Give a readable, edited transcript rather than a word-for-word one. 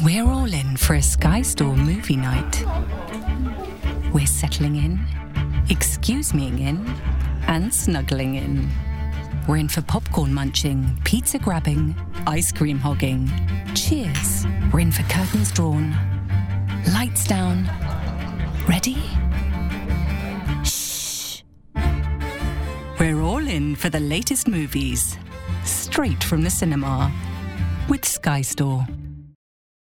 We're all in for a Sky Store movie night. We're settling in, excuse-meing in, and snuggling in. We're in for popcorn munching, pizza grabbing, ice cream hogging. Cheers. We're in for curtains drawn, lights down. Ready? Shh. We're all in for the latest movies, straight from the cinema, with Sky Store.